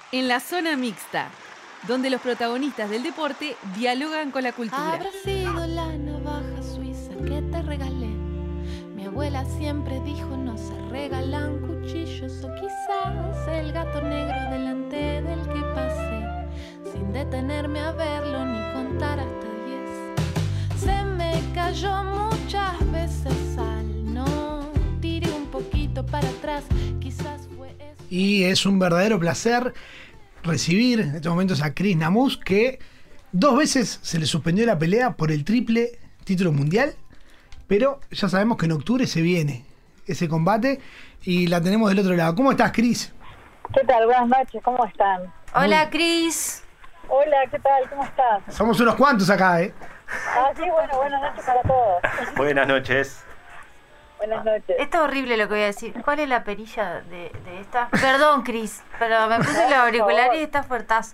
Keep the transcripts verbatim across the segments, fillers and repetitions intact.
en la zona mixta, donde los protagonistas del deporte dialogan con la cultura. Habrá sido la navaja suiza que te regalé. Mi abuela siempre dijo no se regalan cuchillos, o quizás el gato negro delante del que pasé, sin detenerme a verlo ni contar hasta diez. Se me cayó muchas veces al no, tiré un poquito para atrás, quizás fue eso. Y es un verdadero placer recibir en estos momentos a Cris Namuz, que dos veces se le suspendió la pelea por el triple título mundial, pero ya sabemos que en octubre se viene ese combate y la tenemos del otro lado. ¿Cómo estás, Cris? ¿Qué tal? Buenas noches, ¿cómo están? Hola, Cris. Hola, ¿qué tal? ¿Cómo estás? Somos unos cuantos acá, ¿eh? Ah, sí, bueno, buenas noches para todos. Buenas noches. Buenas noches. Esto es horrible lo que voy a decir. ¿Cuál es la perilla de, de esta? Perdón, Cris, pero me puse los auriculares y está fuertazo.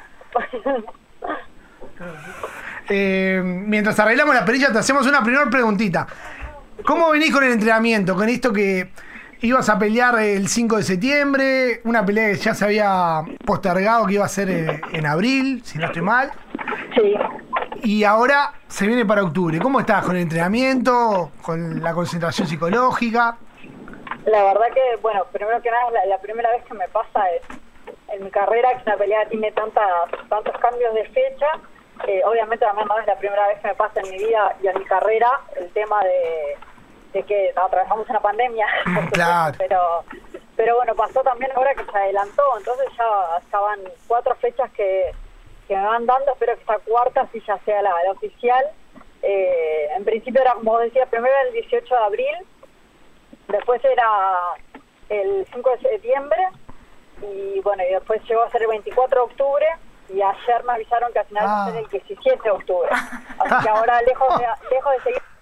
Eh, mientras arreglamos la perilla, te hacemos una primera preguntita. ¿Cómo venís con el entrenamiento? Con esto que ibas a pelear el cinco de septiembre, una pelea que ya se había postergado, que iba a ser en, en abril, si no estoy mal. Sí. Y ahora se viene para octubre. ¿Cómo estás con el entrenamiento, con la concentración psicológica? La verdad que, bueno, primero que nada, la, la primera vez que me pasa es en mi carrera que una pelea tiene tantas, tantos cambios de fecha. Eh, obviamente también no es la primera vez que me pasa en mi vida y en mi carrera el tema de, de que atravesamos una pandemia. Claro. Pero, pero bueno, pasó también ahora que se adelantó, entonces ya, ya van cuatro fechas que... que me van dando, espero que esta cuarta sí ya sea la, la oficial. Eh, en principio era, como decía, primero era el dieciocho de abril, después era el cinco de septiembre, y bueno, y después llegó a ser el veinticuatro de octubre, y ayer me avisaron que al final va a ser el diecisiete de octubre. Así que ahora, lejos de, lejos de seguir...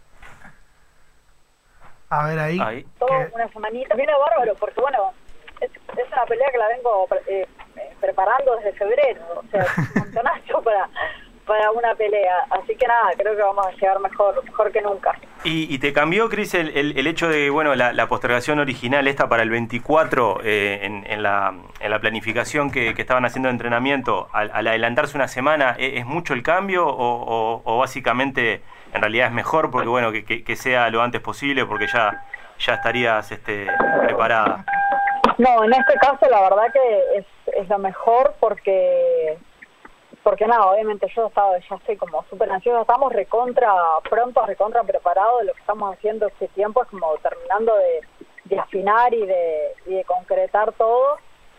A ver ahí. ahí. Todo ¿Qué? una semanita, viene bárbaro, porque bueno, es, es una pelea que la vengo... Eh, preparando desde febrero, o sea, un montonazo para, para una pelea, así que nada, creo que vamos a llegar mejor mejor que nunca. ¿Y, y te cambió, Cris, el, el, el hecho de, bueno, la, la postergación original esta para el veinticuatro, eh, en, en, la, en la planificación que, que estaban haciendo de entrenamiento, al, al adelantarse una semana, ¿es, es mucho el cambio o, o, o básicamente en realidad es mejor porque, bueno, que, que, que sea lo antes posible porque ya, ya estarías este, preparada? No, en este caso la verdad que es, es lo mejor porque, porque nada, obviamente yo estaba, ya estoy como súper ansiosa, estamos recontra, pronto recontra preparados de lo que estamos haciendo este tiempo, es como terminando de, de afinar y de, y de concretar todo,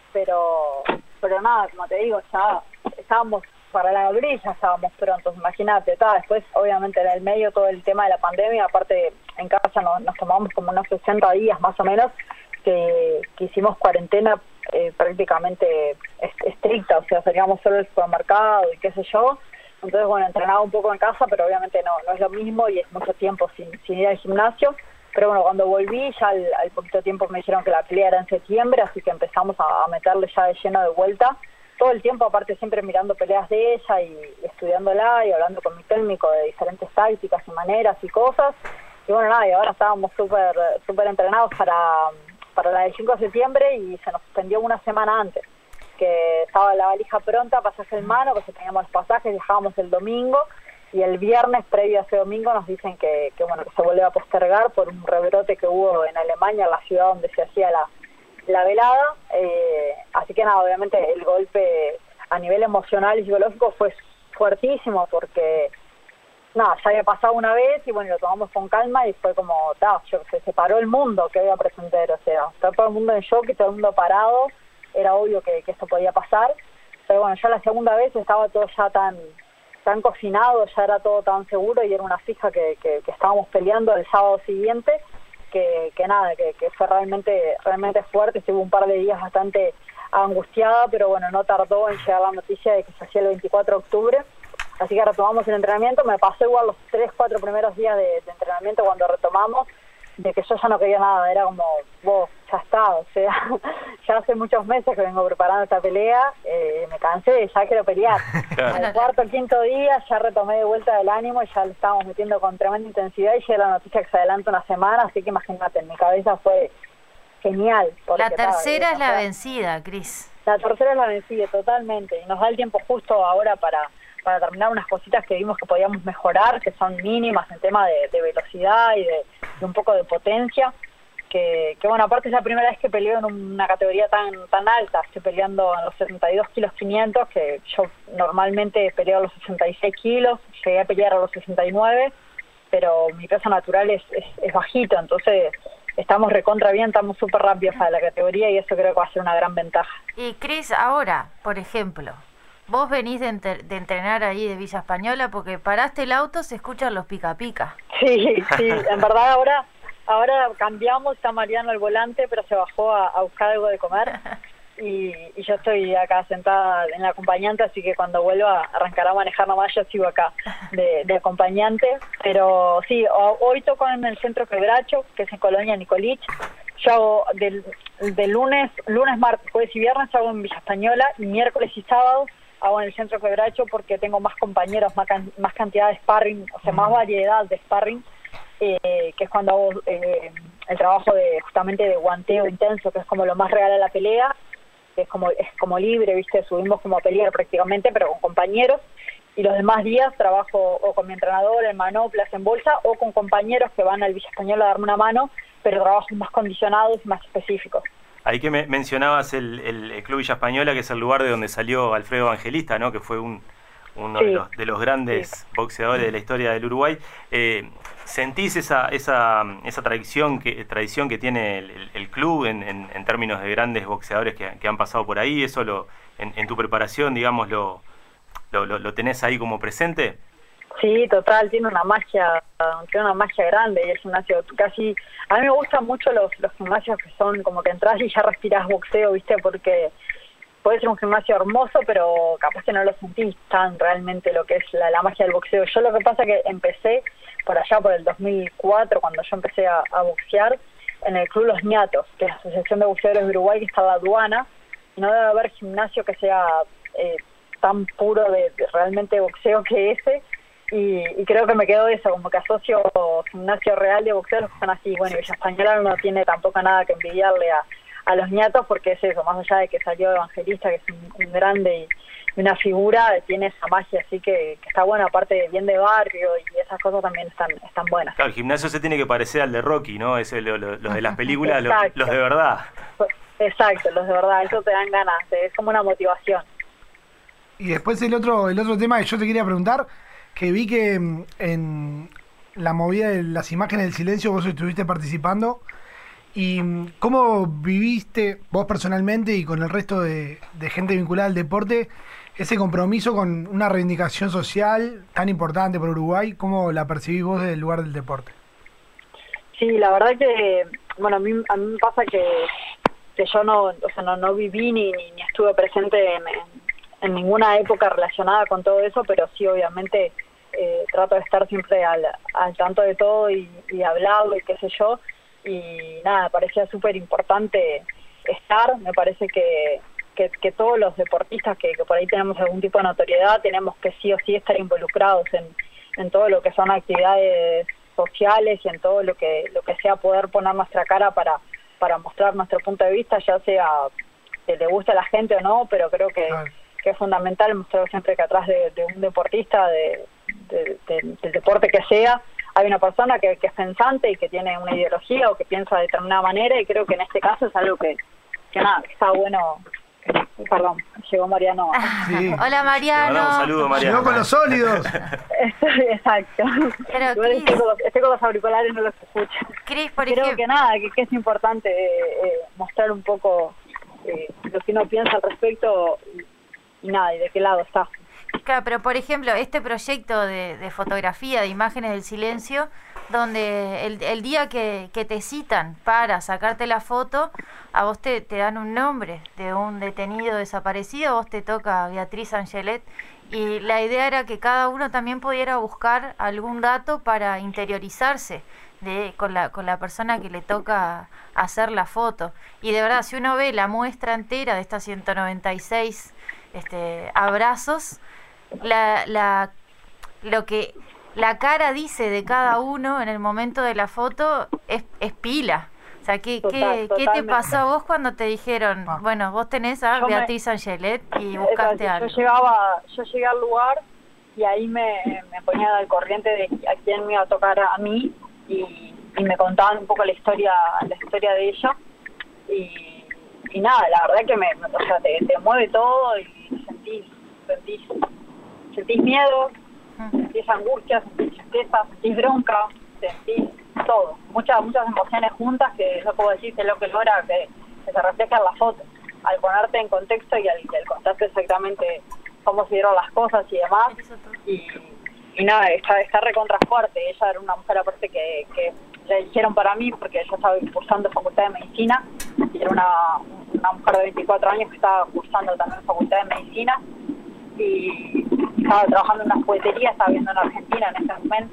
pero, pero nada, como te digo, ya estábamos para la abril, ya estábamos prontos, imagínate, está, después obviamente en el medio todo el tema de la pandemia, aparte en casa nos, nos tomamos como unos sesenta días más o menos, que, que hicimos cuarentena eh, prácticamente est- estricta, o sea, salíamos solo al supermercado y qué sé yo, entonces bueno, entrenaba un poco en casa, pero obviamente no no es lo mismo y es mucho tiempo sin, sin ir al gimnasio, pero bueno, cuando volví ya al, al poquito tiempo me dijeron que la pelea era en septiembre, así que empezamos a, a meterle ya de lleno de vuelta, todo el tiempo aparte siempre mirando peleas de ella y, y estudiándola y hablando con mi técnico de diferentes tácticas y maneras y cosas, y bueno, nada, y ahora estábamos súper súper entrenados para... para la del cinco de septiembre y se nos suspendió una semana antes, que estaba la valija pronta, pasaje en mano, que teníamos los pasajes, viajábamos el domingo y el viernes previo a ese domingo nos dicen que, que bueno que se vuelve a postergar por un rebrote que hubo en Alemania, en la ciudad donde se hacía la, la velada, eh, así que nada, obviamente el golpe a nivel emocional y psicológico fue fuertísimo porque nada, ya había pasado una vez y bueno, lo tomamos con calma y fue como, ta, yo, se separó el mundo que iba a presentar, o sea, está todo el mundo en shock y todo el mundo parado, era obvio que, que esto podía pasar, pero bueno, ya la segunda vez estaba todo ya tan tan cocinado, ya era todo tan seguro y era una fija que, que, que estábamos peleando el sábado siguiente, que, que nada, que, que fue realmente realmente fuerte, estuve un par de días bastante angustiada, pero bueno, no tardó en llegar la noticia de que se hacía el veinticuatro de octubre, así que retomamos el entrenamiento, me pasó igual los tres, cuatro primeros días de, de entrenamiento cuando retomamos, de que yo ya no quería nada, era como, vos, ya está, o sea, ya hace muchos meses que vengo preparando esta pelea, eh, me cansé, ya quiero pelear. Claro. Al cuarto, quinto día ya retomé de vuelta del ánimo y ya le estábamos metiendo con tremenda intensidad y llega la noticia que se adelanta una semana, así que imagínate, en mi cabeza fue genial. Porque, La tercera ta, es la o sea, vencida, Cris. La tercera es la vencida, totalmente. Y nos da el tiempo justo ahora para, para terminar unas cositas que vimos que podíamos mejorar, que son mínimas en tema de, de velocidad y de, de un poco de potencia. Que, que bueno, aparte es la primera vez que peleo en una categoría tan tan alta. Estoy peleando en los setenta y dos kilos quinientos, que yo normalmente peleo a los sesenta y seis kilos, llegué a pelear a los sesenta y nueve, pero mi peso natural es, es, es bajito, entonces estamos recontra bien, estamos súper rápidos para la categoría y eso creo que va a ser una gran ventaja. Y Cris, ahora, por ejemplo, vos venís de, enter- de entrenar ahí de Villa Española porque paraste el auto, se escuchan los pica pica. Sí, sí, en verdad ahora... Ahora cambiamos, está Mariano al volante, pero se bajó a, a buscar algo de comer y, y yo estoy acá sentada en la acompañante, así que cuando vuelva arrancará a manejar nomás, yo sigo acá de, de acompañante. Pero sí, hoy toco en el centro Quebracho, que es en Colonia Nicolich. Yo hago del, del lunes, lunes, martes, jueves y viernes hago en Villa Española y miércoles y sábados hago en el centro Quebracho porque tengo más compañeros, más, can, más cantidad de sparring, o sea, más variedad de sparring. Eh, que es cuando hago eh, el trabajo de justamente de guanteo intenso, que es como lo más real a la pelea, que es como es como libre, viste, subimos como a pelear prácticamente, pero con compañeros, y los demás días trabajo o con mi entrenador en manoplas, en bolsa, o con compañeros que van al Villa Española a darme una mano, pero trabajos más condicionados y más específicos. Ahí que me mencionabas el, el, el Club Villa Española, que es el lugar de donde salió Alfredo Evangelista, ¿no? Que fue un uno sí. de, los, de los grandes sí. boxeadores de la historia del Uruguay. Eh, ¿Sentís esa esa esa tradición que tradición que tiene el, el club en, en, en términos de grandes boxeadores que, que han pasado por ahí? ¿Eso lo en, en tu preparación, digamos, lo, lo, lo, lo tenés ahí como presente? Sí, total, tiene una magia, tiene una magia grande y el gimnasio casi... A mí me gustan mucho los, los gimnasios que son como que entras y ya respirás boxeo, ¿viste? Porque puede ser un gimnasio hermoso, pero capaz que no lo sentís tan realmente lo que es la, la magia del boxeo. Yo lo que pasa es que empecé por allá, por el dos mil cuatro, cuando yo empecé a, a boxear, en el Club Los Ñatos, que es la Asociación de Boxeadores de Uruguay, que está en la aduana, y no debe haber gimnasio que sea eh, tan puro de, de realmente boxeo que ese, y, y creo que me quedó eso, como que asocio gimnasio real de boxeo, los que están así. Bueno, Villa Española no tiene tampoco nada que envidiarle a a los Ñatos, porque es eso, más allá de que salió Evangelista, que es un, un grande y una figura, tiene esa magia, así que, que está bueno, aparte bien de barrio y esas cosas también están están buenas. Claro, el gimnasio se tiene que parecer al de Rocky, ¿no? Ese, lo, lo, los de las películas, los, los de verdad. Exacto, los de verdad, eso te dan ganas, es como una motivación. Y después el otro el otro tema que yo te quería preguntar, que vi que en la movida de las imágenes del silencio vos estuviste participando. ¿Y cómo viviste vos personalmente y con el resto de, de gente vinculada al deporte ese compromiso con una reivindicación social tan importante para Uruguay? ¿Cómo la percibís vos desde el lugar del deporte? Sí, la verdad que, bueno, a mí, a mí me pasa que, que yo no, o sea, no, no viví ni, ni, ni estuve presente en, en, en ninguna época relacionada con todo eso, pero sí, obviamente, eh, trato de estar siempre al, al tanto de todo y, y hablarlo y qué sé yo. Y nada, me parecía súper importante estar, me parece que, que, que todos los deportistas que, que por ahí tenemos algún tipo de notoriedad tenemos que sí o sí estar involucrados en, en todo lo que son actividades sociales y en todo lo que lo que sea poder poner nuestra cara para, para mostrar nuestro punto de vista, ya sea que le guste a la gente o no, pero creo que, claro. que es fundamental mostrar siempre que atrás de, de un deportista, de, de, de, del deporte que sea, hay una persona que, que es pensante y que tiene una ideología o que piensa de determinada manera, y creo que en este caso es algo que, que nada, que está bueno. Perdón, llegó Mariano. Sí. Hola Mariano. Un saludo, Mariano. Llegó con los sólidos. Exacto. Pero Igual estoy, con los, estoy con los auriculares, no los escucho. Cris, por creo ejemplo, que nada, que, que es importante eh, eh, mostrar un poco eh, lo que uno piensa al respecto y, y nada, y de qué lado está. Claro, pero por ejemplo, este proyecto de, de fotografía, de imágenes del silencio, donde el, el día que, que te citan para sacarte la foto, a vos te, te dan un nombre de un detenido desaparecido, a vos te toca Beatriz Angelet, y la idea era que cada uno también pudiera buscar algún dato para interiorizarse de con la, con la persona que le toca hacer la foto. Y de verdad, si uno ve la muestra entera de estas ciento noventa y seis este, abrazos, La, la, lo que la cara dice de cada uno en el momento de la foto es, es pila. O sea, ¿qué, Total, qué, ¿qué te pasó a vos cuando te dijeron, Ah. bueno, vos tenés a Yo me- Beatriz Angelet y buscaste Exacto, algo? Yo llegaba, yo llegué al lugar y ahí me, me ponía al corriente de a quién me iba a tocar a mí y, y me contaban un poco la historia, la historia de ella y, y nada, la verdad que me, me- o sea, te, te mueve todo y sentís, sentís, sentís miedo, sentís angustia, sentís tristeza, sentís bronca, sentís todo, muchas muchas emociones juntas que no puedo decir que es lo que logra que, que se refleja en la foto, al ponerte en contexto y al, y al contarte exactamente cómo se dieron las cosas y demás, y, y nada, está, está recontra fuerte. Ella era una mujer aparte que, que le eligieron para mí porque yo estaba cursando facultad de medicina y era una, una mujer de veinticuatro años que estaba cursando también facultad de medicina y estaba trabajando en una juguetería, estaba viviendo en Argentina en ese momento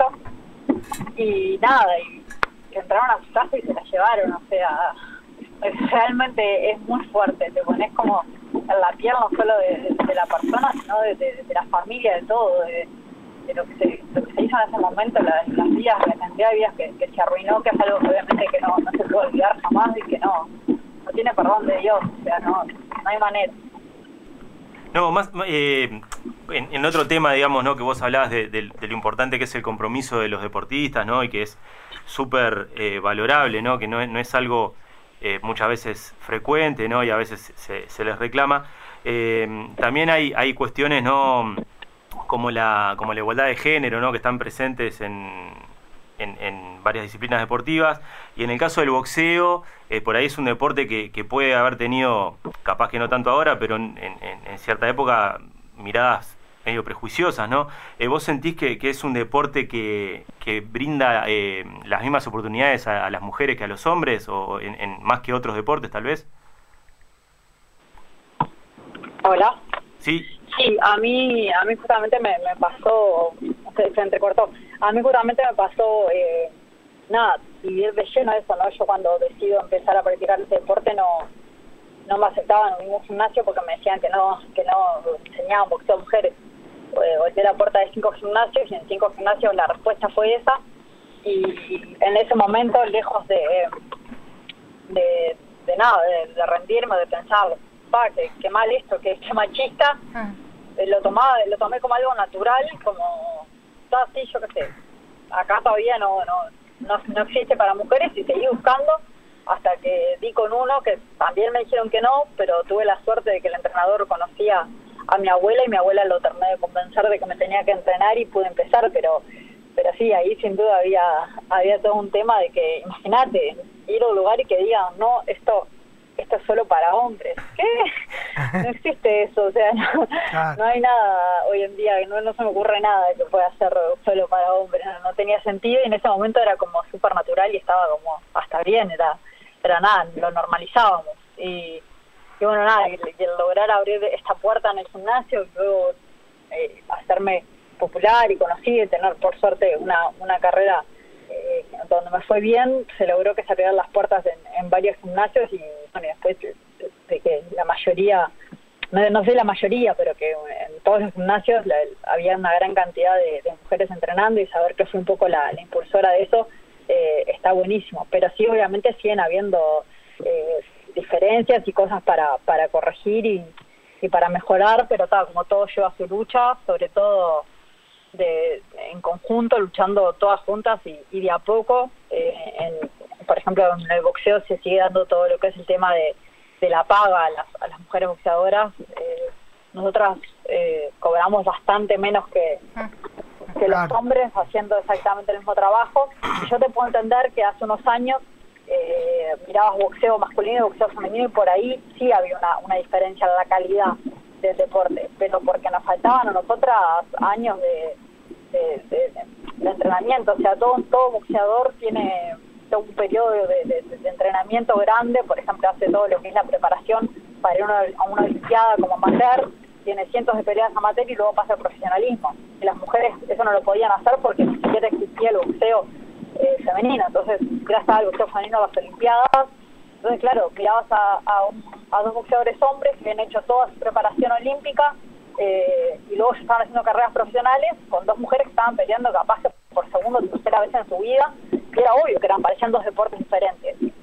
y nada, y entraron a su casa y se la llevaron, o sea, realmente es muy fuerte, te pones como en la piel no solo de, de la persona, sino de, de, de la familia, de todo, de, de lo, que se, lo que se hizo en ese momento, la, las vidas, la cantidad de vidas que, que se arruinó, que es algo que obviamente que no, no se puede olvidar jamás y que no, no tiene perdón de Dios, o sea, no, no hay manera. No, más eh, en, en otro tema, digamos, ¿no? Que vos hablabas de, de, de lo importante que es el compromiso de los deportistas, ¿no? Y que es súper eh, valorable, ¿no? Que no es, no es algo eh, muchas veces frecuente, ¿no? Y a veces se, se les reclama. Eh, también hay, hay cuestiones, ¿no? Como la, como la igualdad de género, ¿no? Que están presentes en, en, en varias disciplinas deportivas. Y en el caso del boxeo, eh, por ahí es un deporte que, que puede haber tenido, capaz que no tanto ahora, pero en, en, en cierta época, miradas medio prejuiciosas, ¿no? Eh, ¿Vos sentís que, que es un deporte que, que brinda eh, las mismas oportunidades a, a las mujeres que a los hombres, o en, en más que otros deportes, tal vez? Hola. Sí. Sí, a mí, a mí justamente me, me pasó, se, se entrecortó, a mí justamente me pasó, eh, nada, vivir de lleno eso, ¿no? Yo cuando decido empezar a practicar este deporte no no me aceptaban en ningún gimnasio porque me decían que no que no enseñaban boxeo a mujeres. Eh, golpeé la puerta de cinco gimnasios y en cinco gimnasios la respuesta fue esa y en ese momento, lejos de de, de nada, de, de rendirme, de pensar, pa, que, que mal esto, que, que machista, Ah. eh, lo tomaba, lo tomé como algo natural, como, ah, sí, yo qué sé, acá todavía no, no, no, no existe para mujeres y seguí buscando hasta que di con uno que también me dijeron que no, pero tuve la suerte de que el entrenador conocía a mi abuela y mi abuela lo terminé de convencer de que me tenía que entrenar y pude empezar, pero pero sí, ahí sin duda había había todo un tema de que, imagínate, ir a un lugar y que digan, no, esto esto es solo para hombres. ¿Qué? No existe eso, o sea, no, Claro. no hay nada hoy en día, no, no se me ocurre nada que pueda ser solo para hombres, no, no tenía sentido y en ese momento era como súper natural y estaba como hasta bien, era, era nada, lo normalizábamos. Y, y bueno, nada, y, y el lograr abrir esta puerta en el gimnasio y luego eh, hacerme popular y conocida y tener por suerte una, una carrera eh, donde me fue bien, se logró que se abrieran las puertas en, en varios gimnasios y bueno, y después de, de, de que la mayoría, no, no sé la mayoría, pero que en todos los gimnasios la, había una gran cantidad de, de mujeres entrenando y saber que fui un poco la, la impulsora de eso eh, está buenísimo, pero sí obviamente siguen habiendo eh, diferencias y cosas para, para corregir y, y para mejorar, pero tal, como todo lleva su lucha, sobre todo de en conjunto, luchando todas juntas y, y de a poco. Eh, en, por ejemplo, en el boxeo se sigue dando todo lo que es el tema de, de la paga a las, a las mujeres boxeadoras. Eh, nosotras eh, cobramos bastante menos que, que los Claro. hombres haciendo exactamente el mismo trabajo. Y yo te puedo entender que hace unos años eh, mirabas boxeo masculino y boxeo femenino y por ahí sí había una, una diferencia en la calidad del deporte, pero porque nos faltaban a nosotras años de, de, de, de entrenamiento, o sea, todo, todo boxeador tiene todo un periodo de, de, de entrenamiento grande, por ejemplo, hace todo lo que es la preparación para ir a una, a una olimpiada como amateur, tiene cientos de peleas amateur y luego pasa al profesionalismo, y las mujeres eso no lo podían hacer porque ni siquiera existía el boxeo eh, femenino, entonces gracias al boxeo femenino a las olimpiadas. Entonces, claro, mirabas a, a, un, a dos boxeadores hombres que habían hecho toda su preparación olímpica eh, y luego ya estaban haciendo carreras profesionales con dos mujeres que estaban peleando capaz que por segunda o tercera vez en su vida, y era obvio que eran, parecían dos deportes diferentes.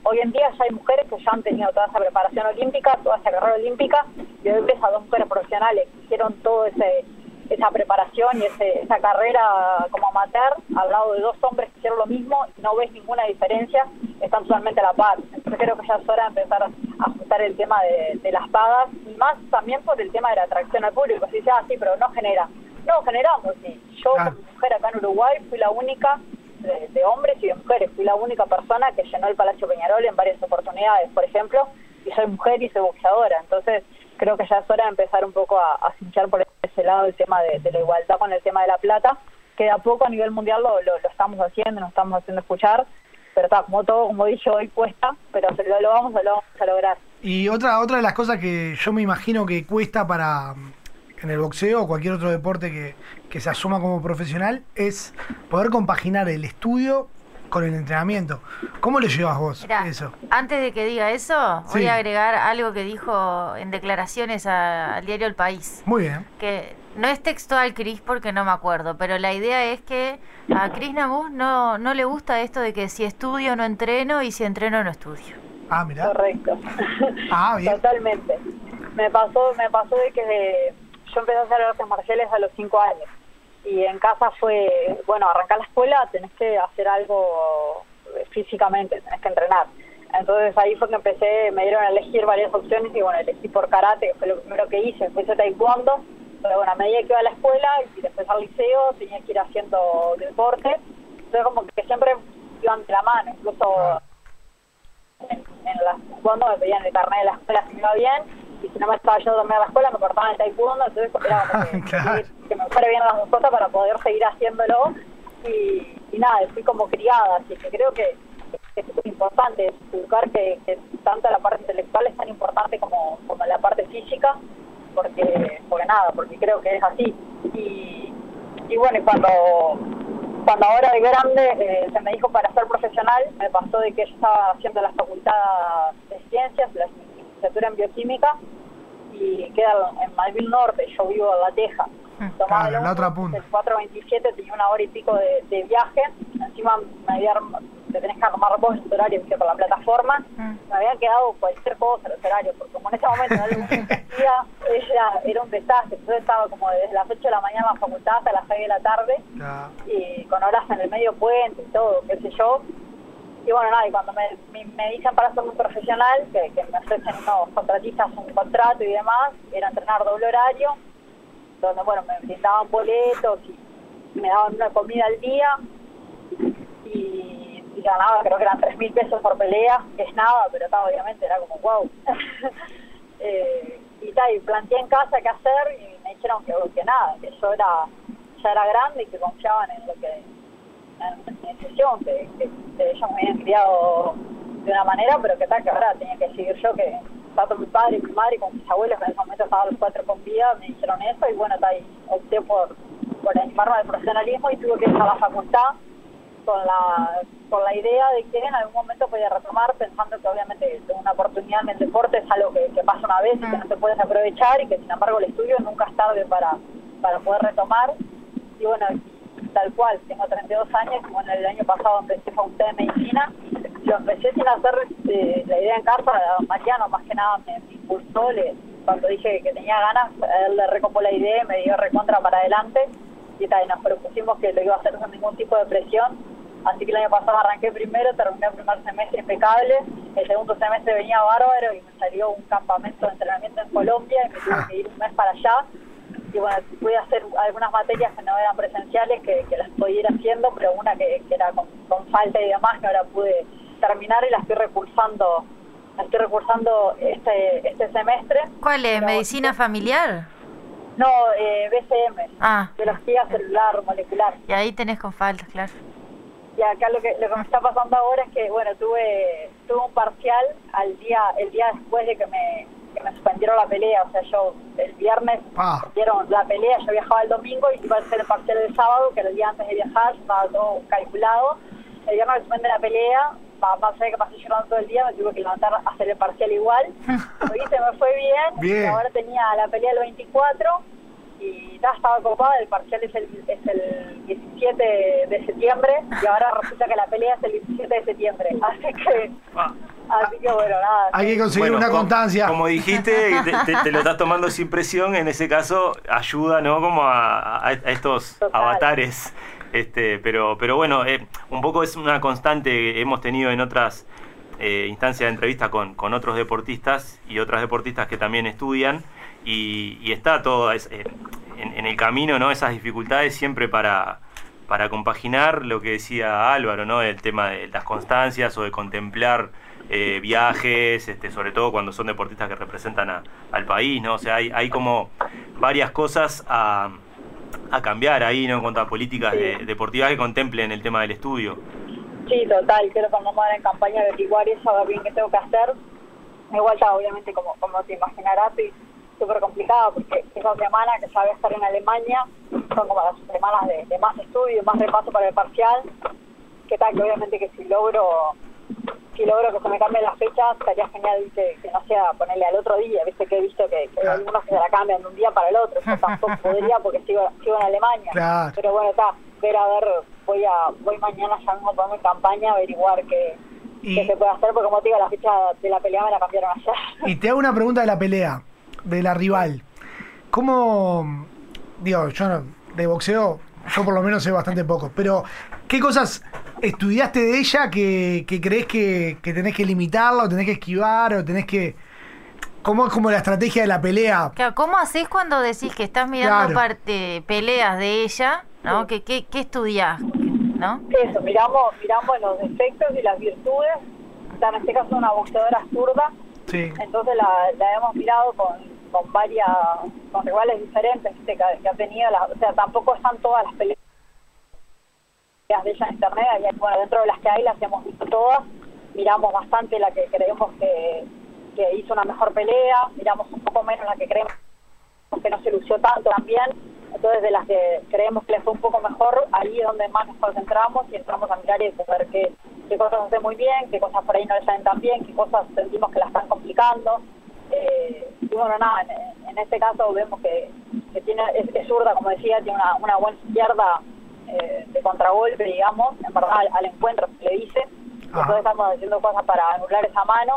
hoy en día ya hay mujeres que ya han tenido toda esa preparación olímpica, toda esa carrera olímpica, y hoy ves a dos mujeres profesionales que hicieron todo ese esa preparación y ese, esa carrera como amateur al lado de dos hombres que hicieron lo mismo y no ves ninguna diferencia, están totalmente a la par. Entonces creo que ya es hora de empezar a ajustar el tema de, de las pagas, y más también por el tema de la atracción al público. Si dice, ah, sí, pero no genera. No, generamos, sí. Yo Ah. como mujer acá en Uruguay fui la única, de, de hombres y de mujeres, fui la única persona que llenó el Palacio Peñarol en varias oportunidades, por ejemplo, y soy mujer y soy boxeadora. Entonces creo que ya es hora de empezar un poco a, a cinchar por ese lado el tema de, de la igualdad con el tema de la plata, que de a poco a nivel mundial lo, lo, lo estamos haciendo, nos estamos haciendo escuchar, pero está, como todo, como dije hoy, cuesta, pero se lo, lo, vamos, lo vamos a lograr. Y otra, otra de las cosas que yo me imagino que cuesta para en el boxeo o cualquier otro deporte que, que se asuma como profesional es poder compaginar el estudio con el entrenamiento. ¿Cómo lo llevas vos Mirá, eso? antes de que diga eso, Sí. voy a agregar algo que dijo en declaraciones a- al diario El País. Muy bien. Que no es textual, Cris, porque no me acuerdo, pero la idea es que a Cris Namuz no, no le gusta esto de que si estudio no entreno y si entreno no estudio. Ah, mirá. Correcto. Ah, bien. Totalmente. Me pasó, me pasó de que de- yo empecé a hacer artes marciales a los cinco años. Y en casa fue, bueno, arrancar la escuela, tenés que hacer algo físicamente, tenés que entrenar. Entonces ahí fue que empecé, me dieron a elegir varias opciones y bueno, elegí por karate, que fue lo primero que hice, después hice taekwondo, pero bueno, a medida que iba a la escuela y después al liceo tenía que ir haciendo deporte, entonces como que siempre iban de la mano, incluso en, en la taekwondo me pedían el carnet de la escuela si me iba bien, y si no me estaba yendo también a la escuela me cortaban el taekwondo, entonces era como que, Claro. que, que me fuera bien las dos cosas para poder seguir haciéndolo, y, y nada, fui como criada, así que creo que es muy importante educar que, que tanto la parte intelectual es tan importante como, como la parte física, porque porque nada, porque creo que es así. Y, y bueno, y cuando cuando ahora de grande eh, se me dijo para ser profesional, me pasó de que yo estaba haciendo la facultad de ciencias, la licenciatura en bioquímica, y queda en Malvin Norte, yo vivo en La Teja. Tomaba Claro, el la otra ómnibus, punta. el cuatro veintisiete, tenía una hora y pico de, de viaje, encima me había, te tenés que armar vos los horarios, ¿viste? Por la plataforma, Mm. me habían quedado cualquier cosa los horarios, porque como en ese momento no lo que hacía, era, era un desastre, entonces estaba como desde las ocho de la mañana en la facultad hasta las seis de la tarde, Ya. y con horas en el medio puente y todo, qué sé yo. Y bueno, nada, y cuando me, me, me dicen para ser un profesional, que, que me ofrecen unos contratistas un contrato y demás, era entrenar doble horario, donde bueno, me brindaban boletos y me daban una comida al día, y, y ganaba, creo que eran tres mil pesos por pelea, que es nada, pero estaba obviamente era como wow. eh, y tal, y planteé en casa qué hacer, y me dijeron que, que nada, que yo era ya era grande y que confiaban en lo que en mi decisión, que, que, que ellos me habían criado de una manera, pero que tal, que ahora tenía que seguir yo, que tanto mi padre y mi madre como mis abuelos, que en ese momento estaban los cuatro con vida, me dijeron eso, y bueno, tal, y opté por, por animarme al profesionalismo y tuve que ir a la facultad con la con la idea de que en algún momento podía retomar, pensando que obviamente una oportunidad en el deporte es algo que, que pasa una vez y que no te puedes aprovechar, y que sin embargo el estudio nunca es tarde para, para poder retomar. Y bueno, tal cual, tengo treinta y dos años, y bueno, el año pasado empecé facultad de medicina, lo empecé sin hacer eh, la idea en casa. Mariano más que nada me, me impulsó, le, cuando dije que tenía ganas, a él le recopó la idea, me dio recontra para adelante, y tal, y nos propusimos que lo iba a hacer sin ningún tipo de presión. Así que el año pasado arranqué primero, terminé el primer semestre impecable, el segundo semestre venía bárbaro y me salió un campamento de entrenamiento en Colombia y me tuve que ir un mes para allá. Y bueno, pude hacer algunas materias que no eran presenciales, que, que las podía ir haciendo, pero una que, que era con, con falta y demás, que ahora pude terminar y la estoy recursando, la estoy recursando este, este semestre. ¿Cuál es? Pero- ¿Medicina familiar? No, eh, B C M, Ah, biología celular molecular. y ahí tenés con faltas, claro. Y acá lo que lo que me está pasando ahora es que, bueno, tuve tuve un parcial al día el día después de que me, que me suspendieron la pelea. O sea, yo el viernes Ah. suspendieron la pelea, yo viajaba el domingo y iba a hacer el parcial el sábado, que era el día antes de viajar, estaba todo calculado. El viernes me suspende la pelea, más allá de que pasé llorando todo el día, me tuve que levantar a hacer el parcial igual. Lo hice, me fue bien, Bien. y ahora tenía la pelea el veinticuatro, y ya estaba copada. El parcial es el, es el diecisiete de septiembre, y ahora resulta que la pelea es el diecisiete de septiembre, así que Así que bueno, nada. Hay que conseguir Bueno, una como- constancia. Como dijiste, te, te- te lo estás tomando sin presión, en ese caso ayuda, ¿no? Como a, a- a estos Total. avatares. Este, pero, pero bueno, eh, un poco es una constante que hemos tenido en otras eh, instancias de entrevista con, con otros deportistas y otras deportistas que también estudian, y, y está todo es, eh, en, en el camino, ¿no? Esas dificultades siempre para, para compaginar lo que decía Álvaro, ¿no? El tema de las constancias o de contemplar eh, viajes, este, sobre todo cuando son deportistas que representan a, al país, ¿no? O sea, hay, hay como varias cosas a, a cambiar ahí, ¿no? En cuanto a políticas Sí. de- deportivas que contemplen el tema del estudio. Sí, total, quiero que vamos en campaña de averiguar eso, a ver bien qué tengo que hacer. Igual ya, obviamente, como, como te imaginarás, estoy súper complicada porque esa semana que ya voy a estar en Alemania son como las semanas de, de más estudio, más repaso para el parcial. Que tal, que obviamente que si logro si logro que se me cambie la fecha, estaría genial, ¿viste? Que no sea ponerle al otro día, viste que he visto que, que hay algunos que se la cambian de un día para el otro, yo tampoco podría porque sigo, sigo en Alemania. Claro. Pero bueno, está, ver a ver, voy a voy mañana ya mismo a ponerme en campaña, a averiguar qué, Y- qué se puede hacer, porque como te digo, la fecha de la pelea me la cambiaron ayer. Y te hago una pregunta de la pelea, de la rival. ¿Cómo, digo, yo no- de boxeo, yo por lo menos sé bastante poco, pero ¿qué cosas estudiaste de ella que, que crees que, que tenés que limitarla o tenés que esquivar o tenés que... ¿Cómo es como la estrategia de la pelea? Claro, ¿cómo haces cuando decís que estás mirando Claro. parte, peleas de ella, ¿no? Sí. ¿Qué, qué, qué estudiás? ¿No? Eso, miramos, miramos los defectos y las virtudes. O sea, en este caso una boxeadora zurda, Sí. entonces la, la hemos mirado con, con varias, con rivales diferentes, ¿viste? que, que ha tenido, la, o sea, tampoco están todas las peleas de ella en internet, y, bueno, dentro de las que hay las hemos visto todas, miramos bastante la que creemos que, que hizo una mejor pelea, miramos un poco menos la que creemos que no se lució tanto también, entonces de las que creemos que le fue un poco mejor, ahí es donde más nos concentramos y entramos a mirar y a ver qué, qué cosas hace muy bien, qué cosas por ahí no le salen tan bien, qué cosas sentimos que la están complicando. Eh, y bueno, nada, en, en este caso vemos que, que tiene es, es zurda, como decía, tiene una, una buena izquierda eh, de contragolpe, digamos, en verdad al, al encuentro se le dice. Ajá. Entonces estamos haciendo cosas para anular esa mano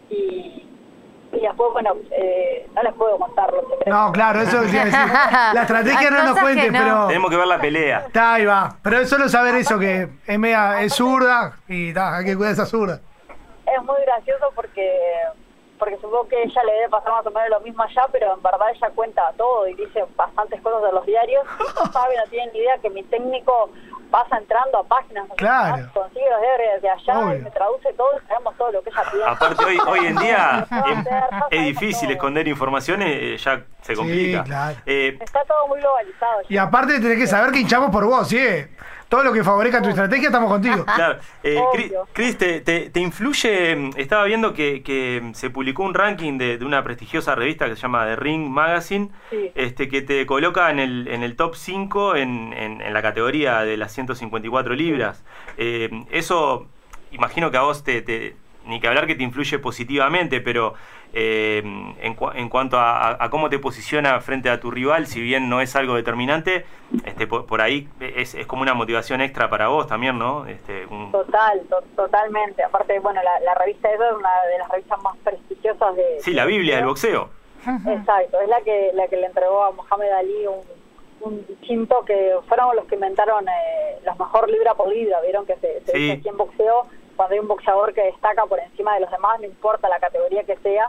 y, y después, bueno, eh, no les puedo contar los secretos. No, claro, eso quería decir. La estrategia Hay no nos cosas cuente, que no. pero... Tenemos que ver la pelea. Está, ahí va. Pero es solo saber eso, que es media, es zurda y ta, hay que cuidar esa zurda. Es muy gracioso porque porque supongo que ella le debe pasar más o menos lo mismo allá, pero en verdad ella cuenta todo y dice bastantes cosas de los diarios. No sabe, no tiene ni idea que mi técnico pasa entrando a páginas, no sé Claro. qué más, consigue los deberes de allá Obvio. y me traduce todo y sabemos todo lo que ella piensa. Aparte, hoy, hoy en día No va a es, hacer, ya es sabemos difícil todo. esconder informaciones, eh, ya se complica. Sí, claro. Eh, Está todo muy globalizado. Y aparte tenés que saber que hinchamos por vos, ¿sí? Todo lo que favorezca tu estrategia, estamos contigo. Claro, eh, Cris, Obvio. Cris, te, te, te influye, estaba viendo que, que se publicó un ranking de, de una prestigiosa revista que se llama The Ring Magazine, Sí. este que te coloca en el, en el top cinco en, en, en la categoría de las ciento cincuenta y cuatro libras. Eh, eso, imagino que a vos te, te, ni que hablar que te influye positivamente, pero eh, en, cua- en cuanto a, a- a cómo te posiciona frente a tu rival, si bien no es algo determinante, este, por, por ahí es, es como una motivación extra para vos también, ¿no? Este, un- Total, to- totalmente. Aparte, bueno, la, la revista esa es una de las revistas más prestigiosas de... sí, la Biblia del boxeo. Exacto, es la que la que le entregó a Mohamed Ali un, un cinto que fueron los que inventaron eh, los mejor libra por libra. Vieron que se, se Sí. dice aquí en boxeo, cuando hay un boxeador que destaca por encima de los demás, no importa la categoría que sea.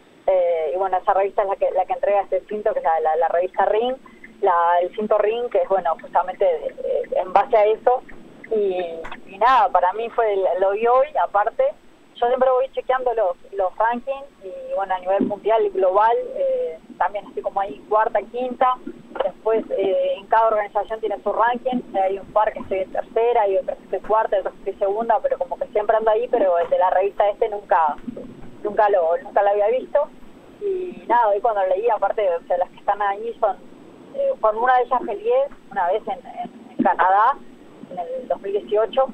Eh, y bueno, esa revista es la que la que entrega este cinto, que es la, la, la revista Ring, la, el cinto Ring, que es bueno, justamente eh, en base a eso. Y, y nada, para mí fue, lo vi hoy, aparte. Yo siempre voy chequeando los, los rankings y bueno, a nivel mundial y global eh, también estoy como ahí cuarta, quinta. Después eh, en cada organización tiene su ranking. Hay un par que estoy en tercera y otros que estoy cuarta y otros que estoy segunda, pero como que siempre ando ahí, pero el de la revista este nunca nunca lo nunca lo había visto. Y nada, hoy cuando leí, aparte, o sea, las que están ahí son, eh, con una de ellas peleé una vez en, en, en Canadá en el dos mil dieciocho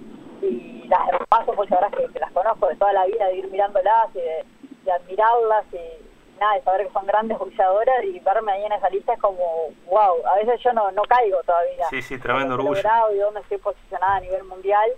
y las paso pues ahora que, que las conozco de toda la vida, de ir mirándolas y de, de admirarlas y nada, de saber que son grandes boxeadoras y verme ahí en esa lista es como wow, a veces yo no, no caigo todavía. Sí, sí, tremendo en lo que he orgullo. logrado y dónde estoy posicionada a nivel mundial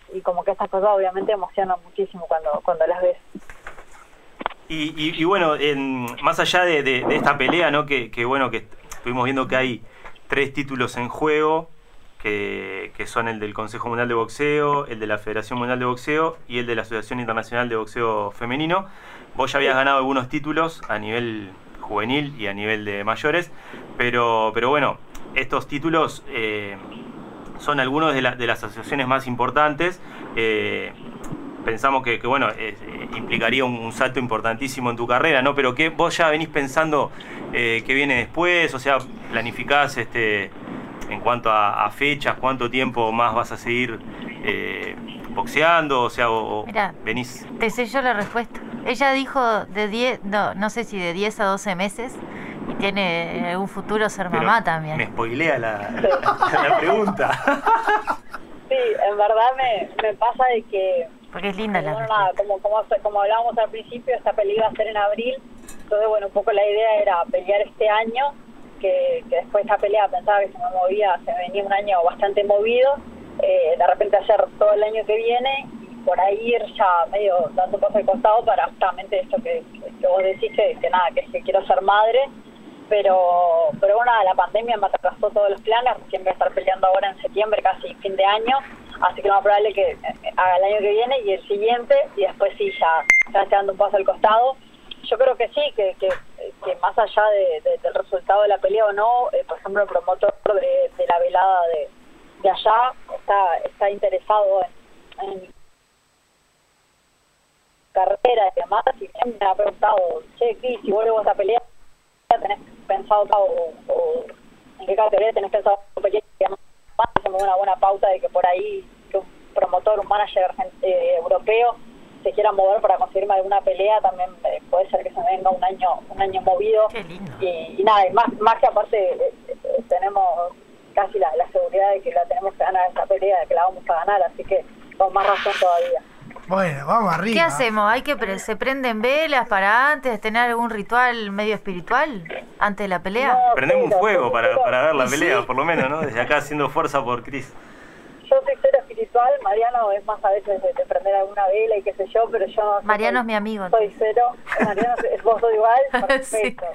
y como que estas cosas obviamente emocionan muchísimo cuando, cuando las ves. Y, y, y bueno, en, más allá de, de, de esta pelea, ¿no? Que, que bueno, que estuvimos viendo que hay tres títulos en juego, que, que son el del Consejo Mundial de Boxeo, el de la Federación Mundial de Boxeo y el de la Asociación Internacional de Boxeo Femenino. Vos ya habías ganado algunos títulos a nivel juvenil y a nivel de mayores, pero, pero bueno, estos títulos eh, son algunos de, la, de las asociaciones más importantes. Eh, pensamos que, que bueno, eh, implicaría un, un salto importantísimo en tu carrera, ¿no? Pero que vos ya venís pensando eh, qué viene después, o sea, planificás este, en cuanto a, a fechas, cuánto tiempo más vas a seguir eh, boxeando, o sea, o, Mirá, venís... te sé yo la respuesta. Ella dijo de diez, no, no sé si de diez a doce meses, y tiene un futuro ser Pero mamá también. Me spoilea la, la, la pregunta. Sí, en verdad me, me pasa de que... Porque es linda la Bueno, respuesta. nada, como, como, como hablábamos al principio, esta pelea iba a ser en abril, entonces bueno, un poco la idea era pelear este año, que, que después de esta pelea pensaba que se me movía, se me venía un año bastante movido, eh, de repente hacer todo el año que viene, y por ahí ir ya medio dando cosas al costado para justamente esto que, que, que vos decís, que, que nada, que, que quiero ser madre, pero pero bueno, la pandemia me atrasó todos los planes, recién voy a estar peleando ahora en septiembre, casi fin de año, así que lo más probable que haga el año que viene y el siguiente, y después sí, ya, ya esté dando un paso al costado. Yo creo que sí, que, que, que más allá de, de, del resultado de la pelea o no, eh, por ejemplo, el promotor de, de la velada de, de allá está, está interesado en, en mi carrera y demás, y me ha preguntado, che, Cris, si vos le vas a pelear, ¿tenés pensado o, o en qué categoría tenés pensado pelear? Y además, hacemos una buena pauta de que por ahí que un promotor, un manager eh, europeo se quiera mover para conseguirme alguna pelea, también eh, puede ser que se me venga un año un año movido. Qué lindo. Y, y nada, y más, más que aparte eh, eh, tenemos casi la, la seguridad de que la tenemos que ganar esa pelea, de que la vamos a ganar, así que con más razón todavía. Bueno, vamos arriba. ¿Qué hacemos? ¿Hay que pre- se prenden velas para antes tener algún ritual medio espiritual antes de la pelea? No, Prendemos un cero, fuego para, cero. para ver la ¿Y pelea, sí? por lo menos, ¿no? Desde acá haciendo fuerza por Cris. Yo soy cero espiritual, Mariano es más a veces de, de prender alguna vela y qué sé yo, pero yo no Mariano soy, es mi amigo. soy cero. Mariano, vos sos igual, perfecto.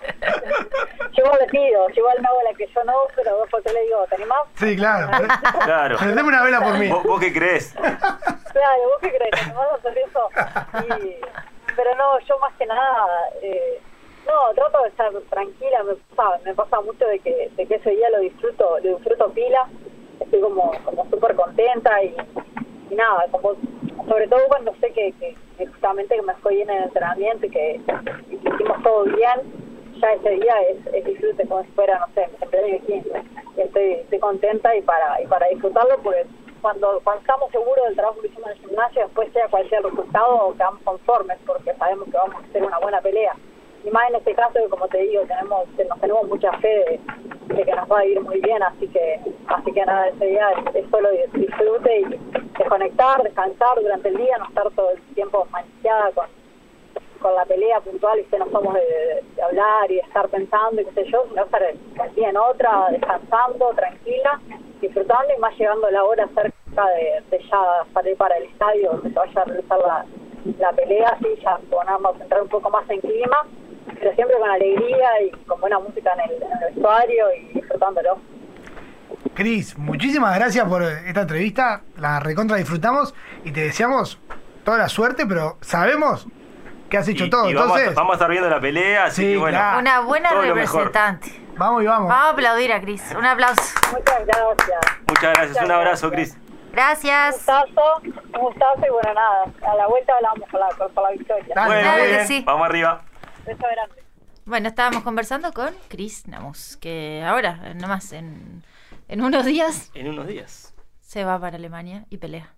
Yo igual le pido, yo igual me hago la que yo no, pero después te le digo, ¿te animás? Sí, claro. Claro. Prendeme una vela por mí. ¿Vos, vos qué crees? Claro, ¿vos qué crees? ¿Te animás a hacer eso? Y, pero no, yo más que nada, eh, no, trato de estar tranquila, me pasa, me pasa mucho de que, de que ese día lo disfruto, lo disfruto pila, estoy como, como súper contenta y, y nada, como sobre todo cuando sé que, que, que justamente que me fue bien en el entrenamiento y que, y que hicimos todo bien, ya ese día es, es disfrute como si fuera, no sé, mi cumpleaños quince. Estoy, estoy contenta y para, y para disfrutarlo, porque cuando, cuando estamos seguros del trabajo que hicimos en el gimnasio, después sea cual sea el resultado, quedamos conformes porque sabemos que vamos a hacer una buena pelea. Y más en este caso, que como te digo, tenemos nos tenemos mucha fe de, de que nos va a ir muy bien, así que así que nada, ese día es, es solo disfrute y desconectar, descansar durante el día, no estar todo el tiempo manchada con, con la pelea puntual, y que no somos de, de, de hablar y de estar pensando y qué sé yo, sino estar el día en otra, descansando, tranquila, disfrutando, y más llegando la hora cerca de, de ya salir para el estadio donde se vaya a realizar la, la pelea, así ya podamos entrar un poco más en clima, pero siempre con alegría y con buena música en el, en el vestuario y disfrutándolo. Cris, muchísimas gracias por esta entrevista, la recontra disfrutamos y te deseamos toda la suerte, pero sabemos que has hecho Y, todo, y vamos, entonces... a, vamos a estar viendo la pelea, así Sí, que bueno. claro. Una buena todo lo mejor. representante. Vamos y vamos. Vamos a aplaudir a Cris. Un aplauso. Muchas gracias. Muchas gracias, Muchas un abrazo, gracias. Cris. Un Gracias. gustazo, un gustazo y bueno, nada, a la vuelta hablamos por la, por la victoria. Dale. Bueno, Claro muy que bien, sí. vamos arriba. Beso grande. Bueno, estábamos conversando con Cris Namus, que ahora, nomás en, en unos días, En unos días. se va para Alemania y pelea.